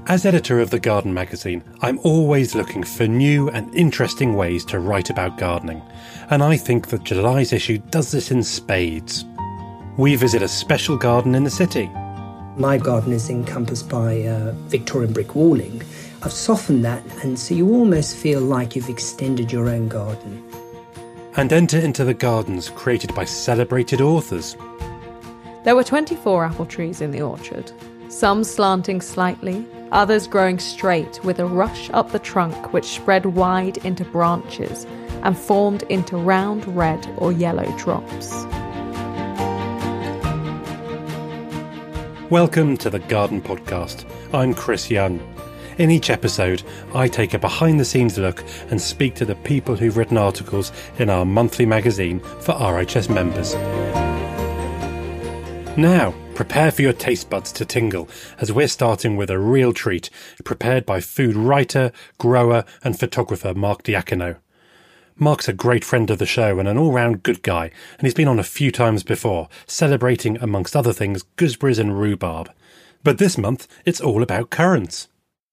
As editor of The Garden magazine, I'm always looking for new and interesting ways to write about gardening, and I think that July's issue does this in spades. We visit a special garden in the city. My garden is encompassed by Victorian brick walling. I've softened that, and so you almost feel like you've extended your own garden. And enter into the gardens created by celebrated authors. There were 24 apple trees in the orchard, some slanting slightly, others growing straight with a rush up the trunk which spread wide into branches and formed into round red or yellow drops. Welcome to the Garden Podcast. I'm Chris Young. In each episode, I take a behind-the-scenes look and speak to the people who've written articles in our monthly magazine for RHS members. Now, prepare for your taste buds to tingle, as we're starting with a real treat, prepared by food writer, grower and photographer Mark Diacono. Mark's a great friend of the show and an all-round good guy, and he's been on a few times before, celebrating, amongst other things, gooseberries and rhubarb. But this month, it's all about currants.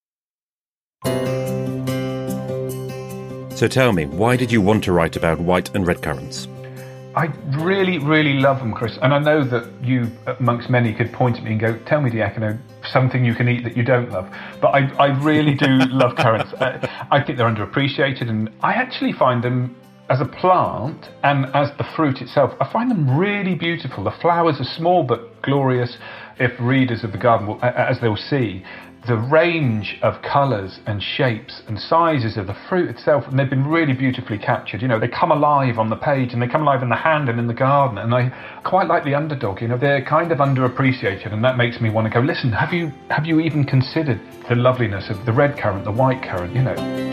So tell me, why did you want to write about white and red currants? I really, really love them, Chris. And I know that you, amongst many, could point at me and go, tell me, Diacono, something you can eat that you don't love. But I really do love currants. I think they're underappreciated, and I actually find them, as a plant and as the fruit itself, I find them really beautiful. The flowers are small but glorious. If readers of the garden, as they'll see, the range of colours and shapes and sizes of the fruit itself, and they've been really beautifully captured. You know, they come alive on the page and they come alive in the hand and in the garden, and I quite like the underdog. You know, they're kind of underappreciated, and that makes me want to go, listen, have you even considered the loveliness of the red currant, the white currant, you know?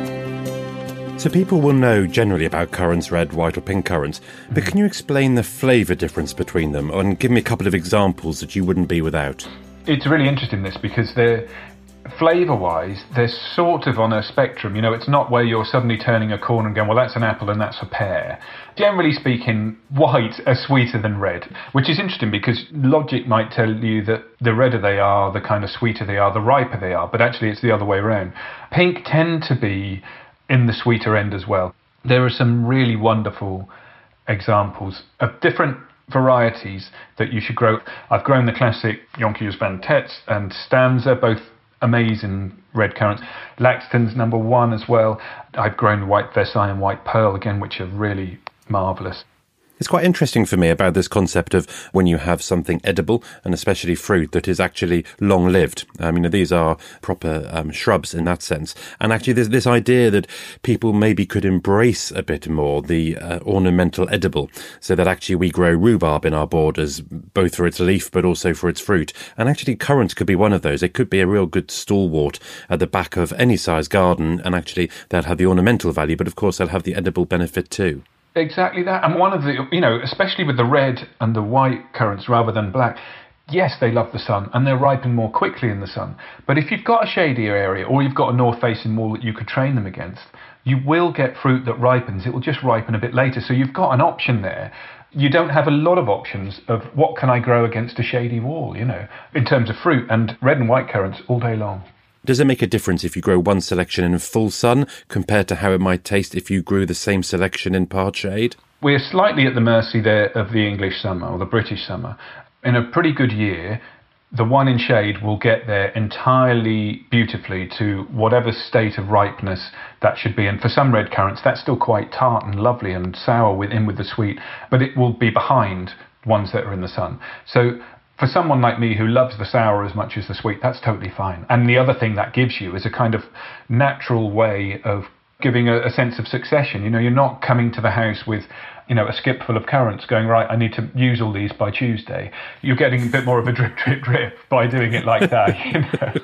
So people will know generally about currants, red, white or pink currants, but can you explain the flavour difference between them and give me a couple of examples that you wouldn't be without? It's really interesting, this, because they're flavour-wise, they're sort of on a spectrum. You know, it's not where you're suddenly turning a corner and going, well, that's an apple and that's a pear. Generally speaking, white are sweeter than red, which is interesting because logic might tell you that the redder they are, the kind of sweeter they are, the riper they are, but actually it's the other way around. Pink tend to be in the sweeter end as well. There are some really wonderful examples of different varieties that you should grow. I've grown the classic Jonkius van Tets and Stanza, both amazing red currants. Laxton's number one as well. I've grown white Versailles and white Pearl again, which are really marvellous. It's quite interesting for me about this concept of when you have something edible, and especially fruit, that is actually long-lived. I mean, these are proper shrubs in that sense. And actually there's this idea that people maybe could embrace a bit more the ornamental edible, so that actually we grow rhubarb in our borders, both for its leaf but also for its fruit. And actually currants could be one of those. It could be a real good stalwart at the back of any size garden, and actually they'll have the ornamental value, but of course they'll have the edible benefit too. Exactly that. And one of the, you know, especially with the red and the white currants rather than black, yes, they love the sun and they're ripen more quickly in the sun. But if you've got a shadier area or you've got a north-facing wall that you could train them against, you will get fruit that ripens. It will just ripen a bit later. So you've got an option there. You don't have a lot of options of what can I grow against a shady wall, you know, in terms of fruit, and red and white currants all day long. Does it make a difference if you grow one selection in full sun compared to how it might taste if you grew the same selection in part shade? We're slightly at the mercy there of the English summer or the British summer. In a pretty good year, the one in shade will get there entirely beautifully to whatever state of ripeness that should be. And for some red currants, that's still quite tart and lovely and sour with the sweet, but it will be behind ones that are in the sun. So for someone like me who loves the sour as much as the sweet, that's totally fine. And the other thing that gives you is a kind of natural way of giving a sense of succession. You know, you're not coming to the house with, you know, a skip full of currants going, right, I need to use all these by Tuesday. You're getting a bit more of a drip, drip, drip by doing it like that, you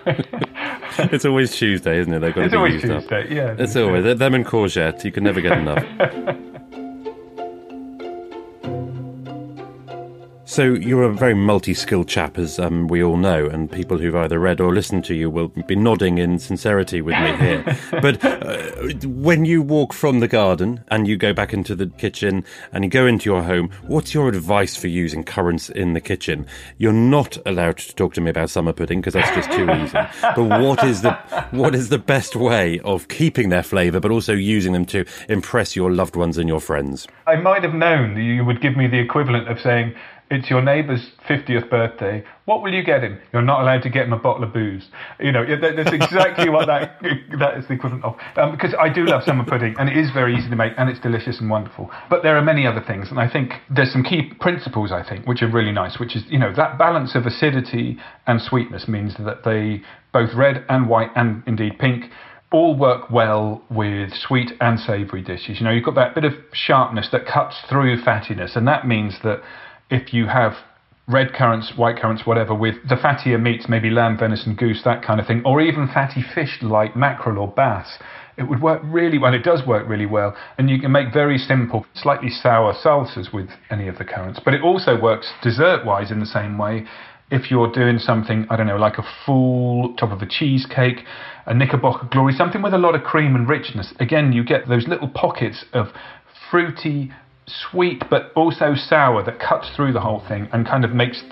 know. It's always Tuesday, isn't it? They've got it's to be always used Tuesday, up. yeah. It's always them and courgette. You can never get enough. So you're a very multi-skilled chap, as we all know, and people who've either read or listened to you will be nodding in sincerity with me here. But when you walk from the garden and you go back into the kitchen and you go into your home, what's your advice for using currants in the kitchen? You're not allowed to talk to me about summer pudding because that's just too easy. But what is the best way of keeping their flavour but also using them to impress your loved ones and your friends? I might have known that you would give me the equivalent of saying, it's your neighbour's 50th birthday. What will you get him? You're not allowed to get him a bottle of booze. That's exactly what that is the equivalent of. Because I do love summer pudding, and it is very easy to make, and it's delicious and wonderful. But there are many other things, and I think there's some key principles, I think, which are really nice, which is, that balance of acidity and sweetness means that they, both red and white and indeed pink, all work well with sweet and savoury dishes. You've got that bit of sharpness that cuts through fattiness, and that means that if you have red currants, white currants, whatever, with the fattier meats, maybe lamb, venison, goose, that kind of thing, or even fatty fish like mackerel or bass, it would work really well. It does work really well. And you can make very simple, slightly sour salsas with any of the currants. But it also works dessert-wise in the same way. If you're doing something, I don't know, like a full top of a cheesecake, a Knickerbocker Glory, something with a lot of cream and richness, again, you get those little pockets of fruity, sweet but also sour that cuts through the whole thing and kind of makes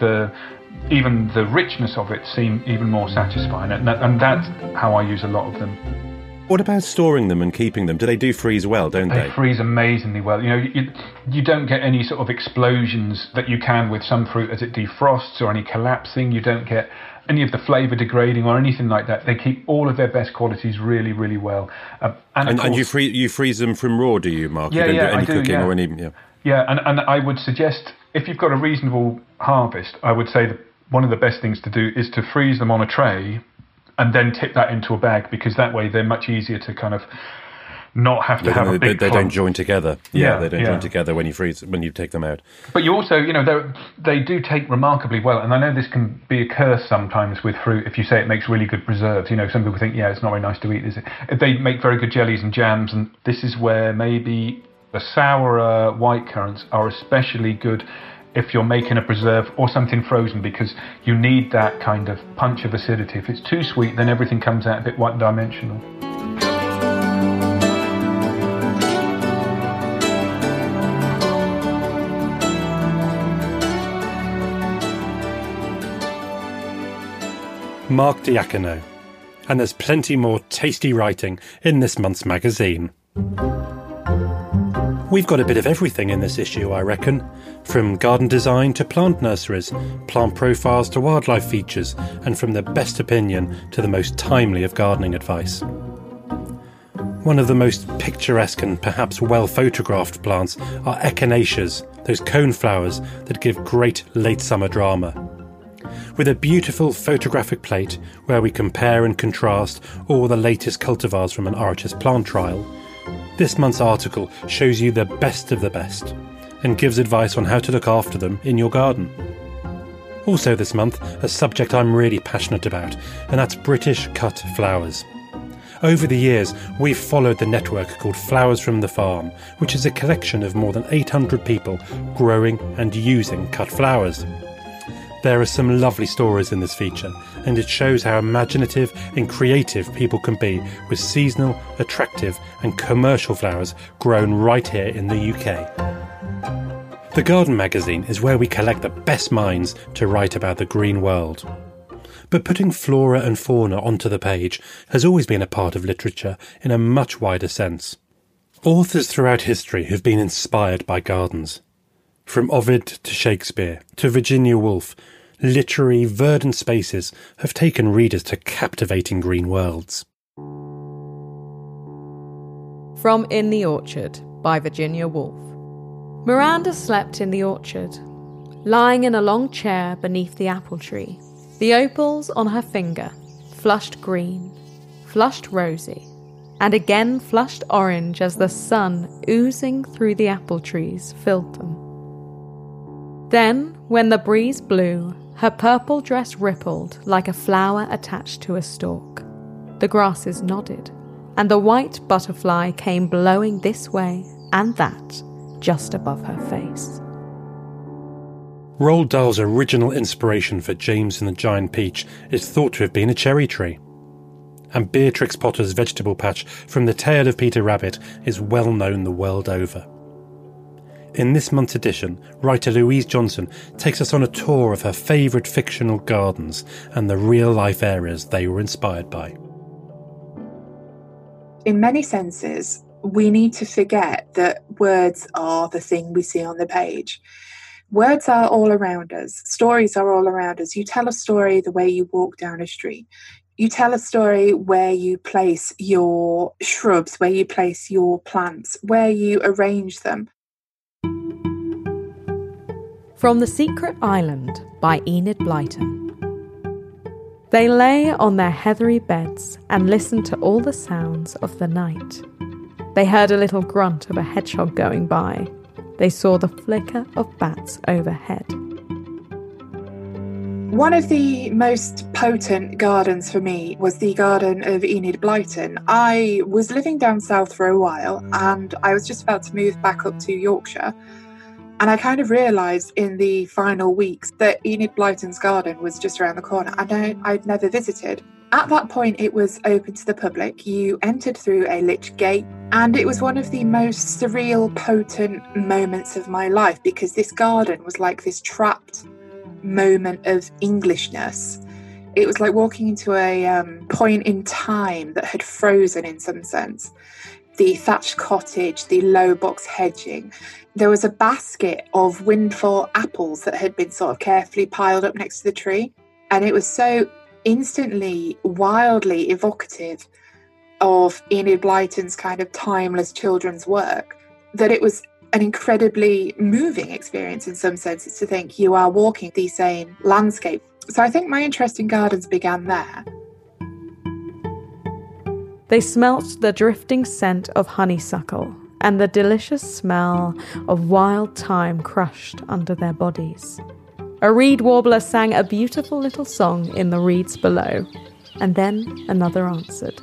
even the richness of it seem even more satisfying, and that's how I use a lot of them. What about storing them and keeping them? Do they freeze well, don't they? They freeze amazingly well. You don't get any sort of explosions that you can with some fruit as it defrosts, or any collapsing. You don't get any of the flavour degrading or anything like that. They keep all of their best qualities really, really well. And you freeze them from raw, do you, Mark? Yeah, you don't do any cooking yeah. or any... Yeah, and I would suggest, if you've got a reasonable harvest, I would say that one of the best things to do is to freeze them on a tray and then tip that into a bag, because that way they're much easier to kind of not have to have a big They don't join together. Yeah, they don't join together when you take them out. But you also, they do take remarkably well. And I know this can be a curse sometimes with fruit if you say it makes really good preserves. Some people think, it's not very nice to eat, is it? They make very good jellies and jams, and this is where maybe the sourer white currants are especially good if you're making a preserve or something frozen, because you need that kind of punch of acidity. If it's too sweet, then everything comes out a bit one-dimensional. Mark Diacono. And there's plenty more tasty writing in this month's magazine. We've got a bit of everything in this issue, I reckon. From garden design to plant nurseries, plant profiles to wildlife features, and from the best opinion to the most timely of gardening advice. One of the most picturesque and perhaps well-photographed plants are echinaceas, those cone flowers that give great late summer drama. With a beautiful photographic plate where we compare and contrast all the latest cultivars from an RHS plant trial, this month's article shows you the best of the best and gives advice on how to look after them in your garden. Also this month, a subject I'm really passionate about, and that's British cut flowers. Over the years, we've followed the network called Flowers from the Farm, which is a collection of more than 800 people growing and using cut flowers. There are some lovely stories in this feature, and it shows how imaginative and creative people can be with seasonal, attractive and commercial flowers grown right here in the UK. The Garden Magazine is where we collect the best minds to write about the green world. But putting flora and fauna onto the page has always been a part of literature in a much wider sense. Authors throughout history have been inspired by gardens. From Ovid to Shakespeare to Virginia Woolf, literary verdant spaces have taken readers to captivating green worlds. From In the Orchard by Virginia Woolf. Miranda slept in the orchard, lying in a long chair beneath the apple tree. The opals on her finger flushed green, flushed rosy, and again flushed orange as the sun oozing through the apple trees filled them. Then, when the breeze blew, her purple dress rippled like a flower attached to a stalk. The grasses nodded, and the white butterfly came blowing this way and that just above her face. Roald Dahl's original inspiration for James and the Giant Peach is thought to have been a cherry tree. And Beatrix Potter's vegetable patch from The Tale of Peter Rabbit is well known the world over. In this month's edition, writer Louise Johnson takes us on a tour of her favourite fictional gardens and the real-life areas they were inspired by. In many senses, we need to forget that words are the thing we see on the page. Words are all around us. Stories are all around us. You tell a story the way you walk down a street. You tell a story where you place your shrubs, where you place your plants, where you arrange them. From The Secret Island by Enid Blyton. They lay on their heathery beds and listened to all the sounds of the night. They heard a little grunt of a hedgehog going by. They saw the flicker of bats overhead. One of the most potent gardens for me was the garden of Enid Blyton. I was living down south for a while and I was just about to move back up to Yorkshire. And I kind of realised in the final weeks that Enid Blyton's garden was just around the corner and I'd never visited. At that point, it was open to the public. You entered through a lich gate, and it was one of the most surreal, potent moments of my life because this garden was like this trapped moment of Englishness. It was like walking into a point in time that had frozen in some sense. The thatched cottage, the low box hedging. There was a basket of windfall apples that had been sort of carefully piled up next to the tree. And it was so instantly, wildly evocative of Enid Blyton's kind of timeless children's work that it was an incredibly moving experience in some senses to think you are walking the same landscape. So I think my interest in gardens began there. They smelt the drifting scent of honeysuckle and the delicious smell of wild thyme crushed under their bodies. A reed warbler sang a beautiful little song in the reeds below, and then another answered.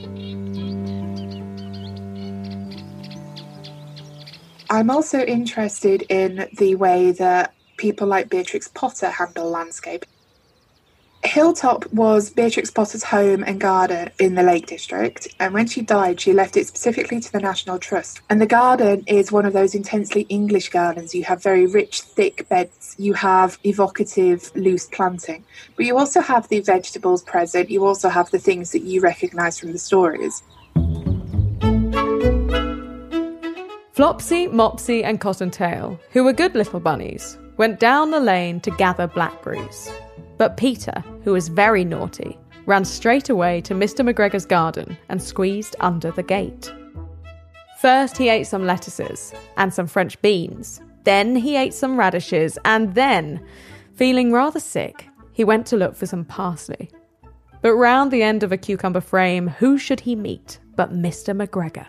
I'm also interested in the way that people like Beatrix Potter handle landscape. Hilltop was Beatrix Potter's home and garden in the Lake District, and when she died, she left it specifically to the National Trust. And the garden is one of those intensely English gardens. You have very rich, thick beds. You have evocative, loose planting. But you also have the vegetables present. You also have the things that you recognise from the stories. Flopsy, Mopsy and Cottontail, who were good little bunnies, went down the lane to gather blackberries. But Peter, who was very naughty, ran straight away to Mr. McGregor's garden and squeezed under the gate. First he ate some lettuces and some French beans. Then he ate some radishes, and then, feeling rather sick, he went to look for some parsley. But round the end of a cucumber frame, who should he meet but Mr. McGregor?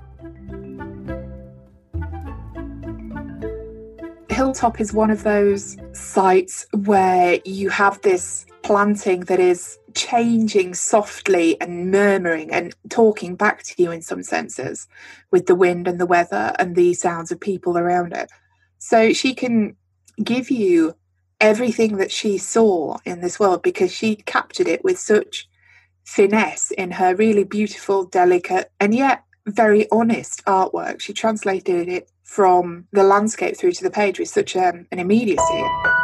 Hilltop is one of those sites where you have this planting that is changing softly and murmuring and talking back to you in some senses with the wind and the weather and the sounds of people around it. So she can give you everything that she saw in this world because she captured it with such finesse in her really beautiful, delicate, and yet very honest artwork. She translated it from the landscape through to the page with such an immediacy.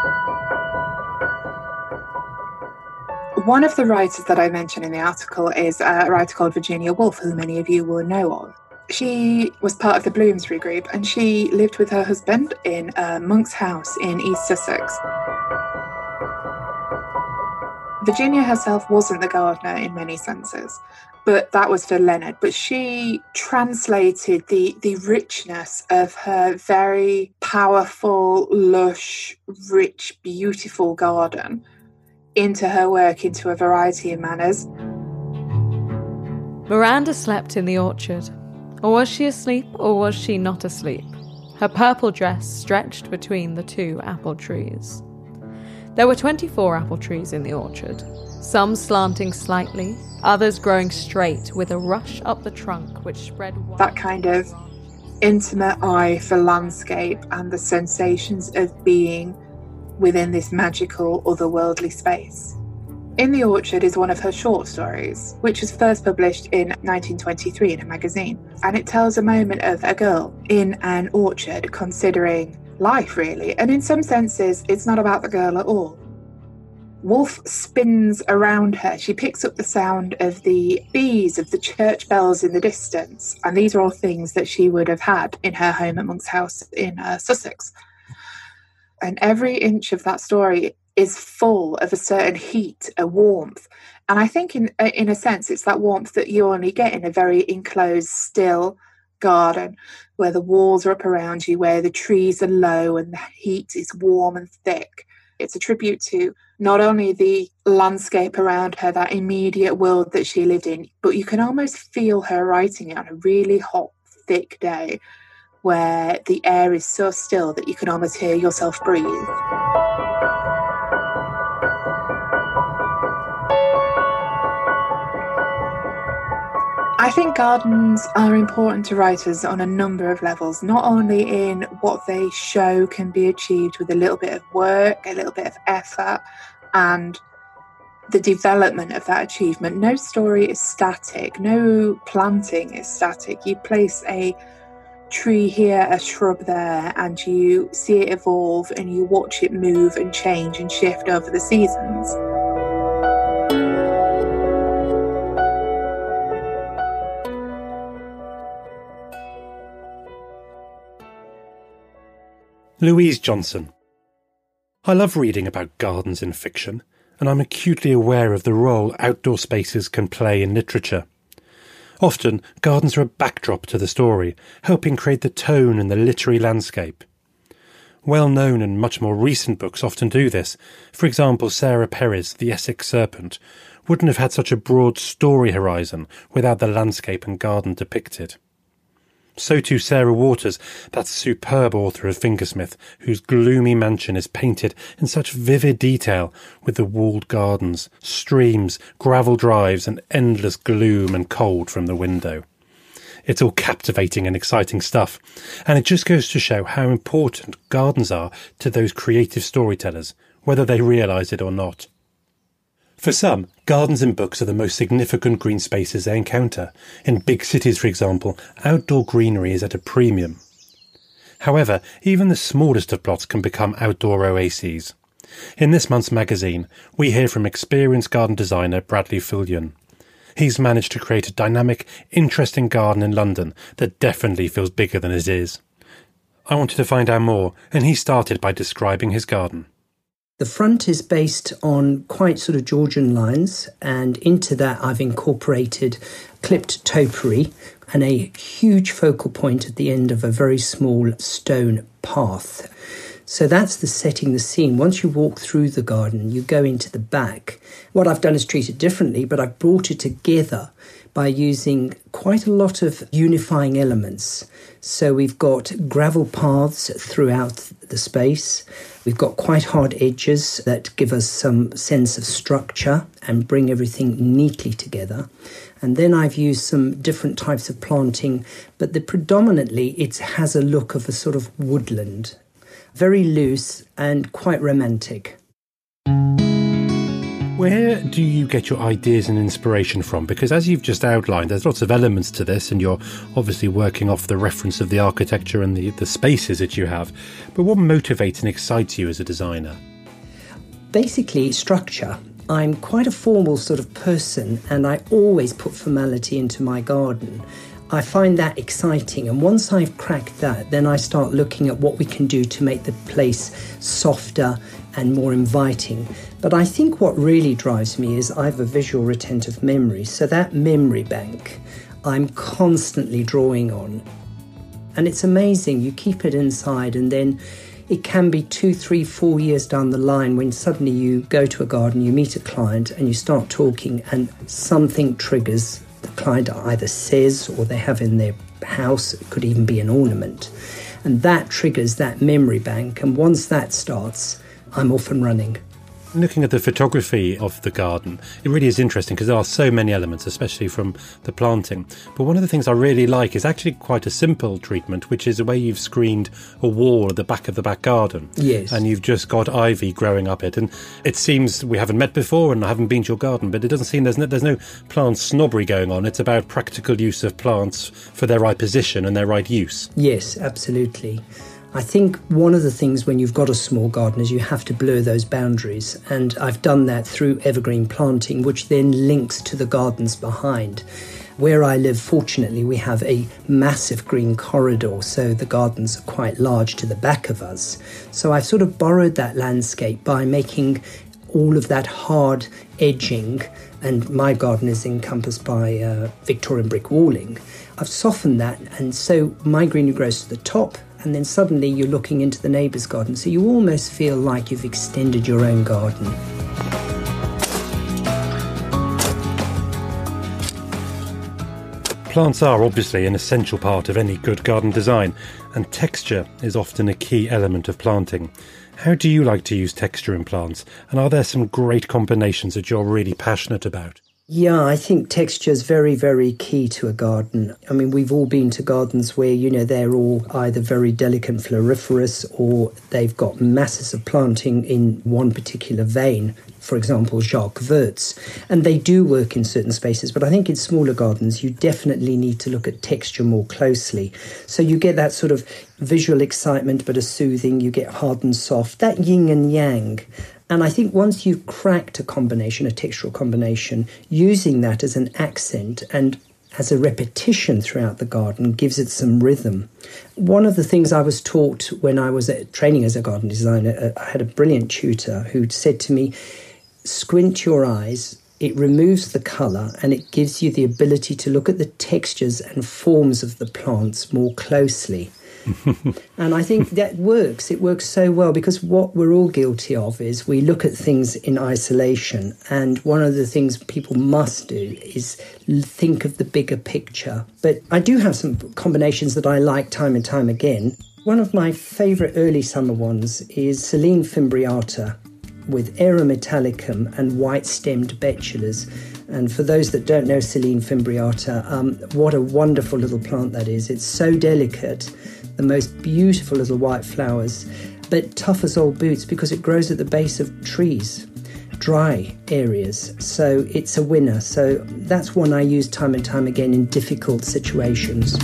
One of the writers that I mentioned in the article is a writer called Virginia Woolf, who many of you will know of. She was part of the Bloomsbury Group and she lived with her husband in Monk's House in East Sussex. Virginia herself wasn't the gardener in many senses, but that was for Leonard. But she translated the richness of her very powerful, lush, rich, beautiful garden into her work, into a variety of manners. Miranda slept in the orchard. Or was she asleep, or was she not asleep? Her purple dress stretched between the two apple trees. There were 24 apple trees in the orchard, some slanting slightly, others growing straight with a rush up the trunk which spread wide. That kind of intimate eye for landscape and the sensations of being within this magical, otherworldly space. In the Orchard is one of her short stories, which was first published in 1923 in a magazine, and it tells a moment of a girl in an orchard considering life, really, and in some senses it's not about the girl at all. Woolf spins around her. She picks up the sound of the bees, of the church bells in the distance, and these are all things that she would have had in her home at Monk's House in Sussex. And every inch of that story is full of a certain heat, a warmth. And I think in a sense, it's that warmth that you only get in a very enclosed, still garden, where the walls are up around you, where the trees are low and the heat is warm and thick. It's a tribute to not only the landscape around her, that immediate world that she lived in, but you can almost feel her writing it on a really hot, thick day where the air is so still that you can almost hear yourself breathe. I think gardens are important to writers on a number of levels, not only in what they show can be achieved with a little bit of work, a little bit of effort, and the development of that achievement. No story is static, no planting is static. You place a tree here, a shrub there, and you see it evolve and you watch it move and change and shift over the seasons. Louise Johnson. I love reading about gardens in fiction, and I'm acutely aware of the role outdoor spaces can play in literature. Often, gardens are a backdrop to the story, helping create the tone and the literary landscape. Well-known and much more recent books often do this. For example, Sarah Perry's The Essex Serpent wouldn't have had such a broad story horizon without the landscape and garden depicted. So too Sarah Waters, that superb author of Fingersmith, whose gloomy mansion is painted in such vivid detail with the walled gardens, streams, gravel drives and endless gloom and cold from the window. It's all captivating and exciting stuff, and it just goes to show how important gardens are to those creative storytellers, whether they realise it or not. For some, gardens in books are the most significant green spaces they encounter. In big cities, for example, outdoor greenery is at a premium. However, even the smallest of plots can become outdoor oases. In this month's magazine, we hear from experienced garden designer Bradley Fillion. He's managed to create a dynamic, interesting garden in London that definitely feels bigger than it is. I wanted to find out more, and he started by describing his garden. The front is based on quite sort of Georgian lines, and into that I've incorporated clipped topiary and a huge focal point at the end of a very small stone path. So that's the setting the scene. Once you walk through the garden, you go into the back. What I've done is treat it differently, but I've brought it together by using quite a lot of unifying elements. So we've got gravel paths throughout the space. We've got quite hard edges that give us some sense of structure and bring everything neatly together. And then I've used some different types of planting, but predominantly it has a look of a sort of woodland. Very loose and quite romantic. Where do you get your ideas and inspiration from? Because as you've just outlined, there's lots of elements to this, and you're obviously working off the reference of the architecture and the spaces that you have. But what motivates and excites you as a designer? Basically, structure. I'm quite a formal sort of person, and I always put formality into my garden. I find that exciting, and once I've cracked that, then I start looking at what we can do to make the place softer and more inviting. But I think what really drives me is I have a visual retentive memory, so that memory bank I'm constantly drawing on. And it's amazing, you keep it inside, and then it can be 2, 3, 4 years down the line when suddenly you go to a garden, you meet a client and you start talking and something triggers. The client either says or they have in their house, it could even be an ornament. And that triggers that memory bank. And once that starts, I'm off and running. Looking at the photography of the garden, it really is interesting because there are so many elements, especially from the planting. But one of the things I really like is actually quite a simple treatment, which is the way you've screened a wall at the back of the back garden. Yes. And you've just got ivy growing up it. And it seems we haven't met before and I haven't been to your garden, but it doesn't seem there's no plant snobbery going on. It's about practical use of plants for their right position and their right use. Yes, absolutely. I think one of the things when you've got a small garden is you have to blur those boundaries. And I've done that through evergreen planting, which then links to the gardens behind. Where I live, fortunately, we have a massive green corridor, so the gardens are quite large to the back of us. So I've sort of borrowed that landscape by making all of that hard edging, and my garden is encompassed by Victorian brick walling. I've softened that, and so my greenery grows to the top, and then suddenly you're looking into the neighbour's garden, so you almost feel like you've extended your own garden. Plants are obviously an essential part of any good garden design, and texture is often a key element of planting. How do you like to use texture in plants, and are there some great combinations that you're really passionate about? Yeah, I think texture is very, very key to a garden. I mean, we've all been to gardens where, they're all either very delicate and floriferous or they've got masses of planting in one particular vein. For example, Jacques Verts. And they do work in certain spaces, but I think in smaller gardens, you definitely need to look at texture more closely. So you get that sort of visual excitement, but a soothing, you get hard and soft, that yin and yang. And I think once you've cracked a combination, a textural combination, using that as an accent and as a repetition throughout the garden gives it some rhythm. One of the things I was taught when I was training as a garden designer, I had a brilliant tutor who said to me, squint your eyes, it removes the colour and it gives you the ability to look at the textures and forms of the plants more closely. And I think that works. It works so well because what we're all guilty of is we look at things in isolation. And one of the things people must do is think of the bigger picture. But I do have some combinations that I like time and time again. One of my favourite early summer ones is Silene fimbriata with Aera metallicum and white-stemmed betulas. And for those that don't know Silene fimbriata, what a wonderful little plant that is. It's so delicate, the most beautiful little white flowers, but tough as old boots because it grows at the base of trees, dry areas. So it's a winner. So that's one I use time and time again in difficult situations.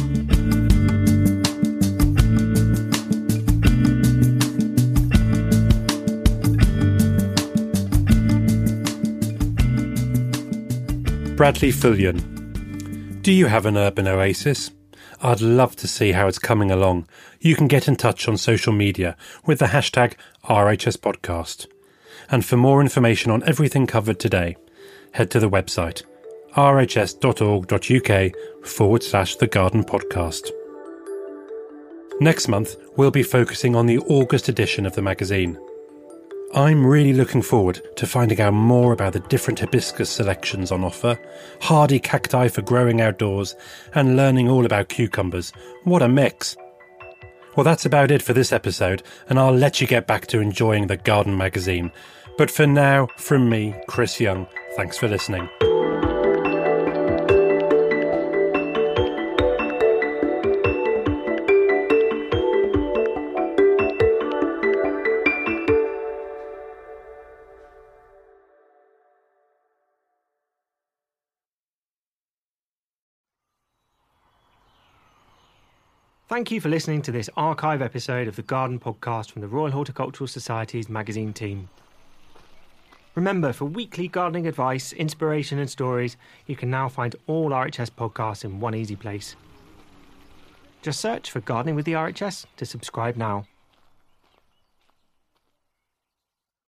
Bradley Fillion. Do you have an urban oasis? I'd love to see how it's coming along. You can get in touch on social media with the hashtag RHSPodcast. And for more information on everything covered today, head to the website rhs.org.uk/The Garden Podcast. Next month, we'll be focusing on the August edition of the magazine. I'm really looking forward to finding out more about the different hibiscus selections on offer, hardy cacti for growing outdoors, and learning all about cucumbers. What a mix! Well, that's about it for this episode, and I'll let you get back to enjoying the Garden magazine. But for now, from me, Chris Young, thanks for listening. Thank you for listening to this archive episode of the Garden Podcast from the Royal Horticultural Society's magazine team. Remember, for weekly gardening advice, inspiration and stories, you can now find all RHS podcasts in one easy place. Just search for Gardening with the RHS to subscribe now.